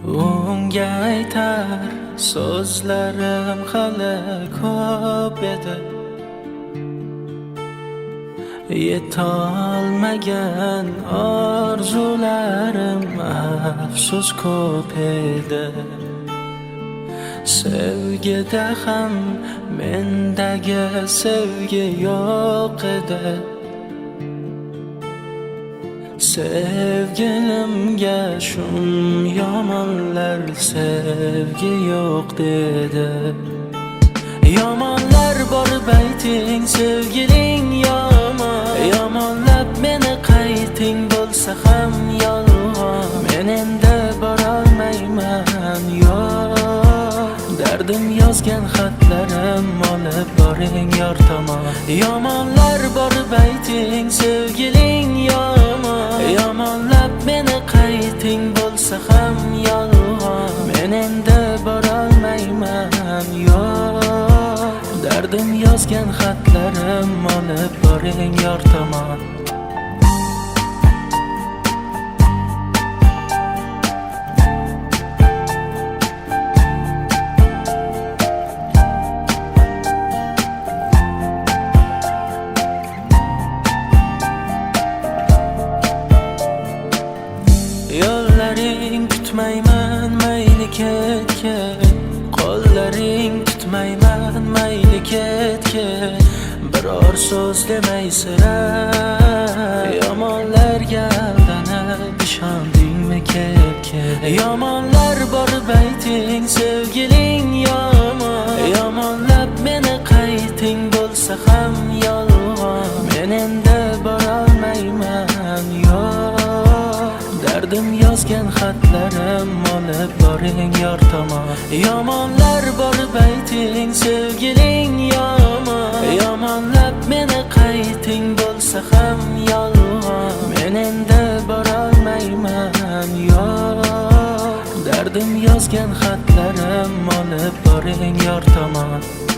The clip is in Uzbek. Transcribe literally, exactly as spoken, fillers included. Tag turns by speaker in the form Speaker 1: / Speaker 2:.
Speaker 1: unga aytar so'zlarim hali ko'p edi. Yetolmagan orzularim afsus ko'p edi. Sevgida ham mendagi sevgi yo'q edi. Sevgilimga shum yomonlar sevgi yo'q dedi. Yomonlar borib ayting sevgiling yomon, yomonlab meni qayting bo'lsa ham yolg'on. Men endi borolmayman yo'q, dardim yozgan xatlarim olib boring yor tomon. Yomonlar borib ayting sevgiling yomon, yomonlab meni qayting bo'lsa ham yolg'on. Men endi borolmayman yo'q, dardim yozgan xatlarim olib boring yor tomon. Yo'llaring kutmayman mayli ket ket, qo'llaring tutmayman mayli ket ket. Biror so'z demay sira yomonlarga aldanib ishondingmi ket ket. Yomonlar borib ayting sevgiling yomon, yomonlab meni qayting bo'lsa ham yolg'on. Men endi borolmayman yo'q, dardim yozgan xatlarim olib boring yor tomon. Yomonlar borib ayting sevgiling yomon, yomonlab meni qayting bo'lsa ham yolg'on. Men endi borolmayman yo'q, dardim yozgan xatlarim olib boring yor tomon.